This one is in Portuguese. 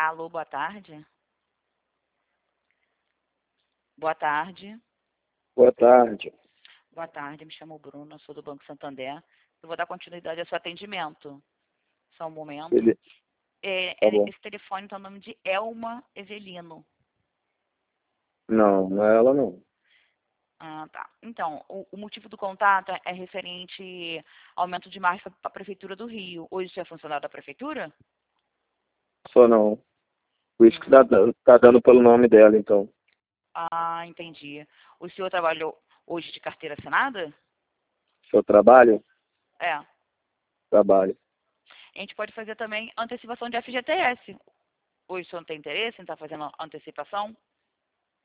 Alô, boa tarde. Boa tarde. Boa tarde. Boa tarde, me chamo Bruno, sou do Banco Santander. Eu vou dar continuidade ao seu atendimento. Só um momento. Ele... Tá bom. Esse telefone está no nome de Elma Evelino. Não, não é ela não. Ah, tá. Então, o motivo do contato é referente ao aumento de margem para a Prefeitura do Rio. Hoje você é funcionário da Prefeitura? Só não. Por isso que tá dando pelo nome dela, então. Ah, entendi. O senhor trabalhou hoje de carteira assinada? Seu trabalho? É. Trabalho. A gente pode fazer também antecipação de FGTS. Hoje o senhor não tem interesse em estar fazendo antecipação?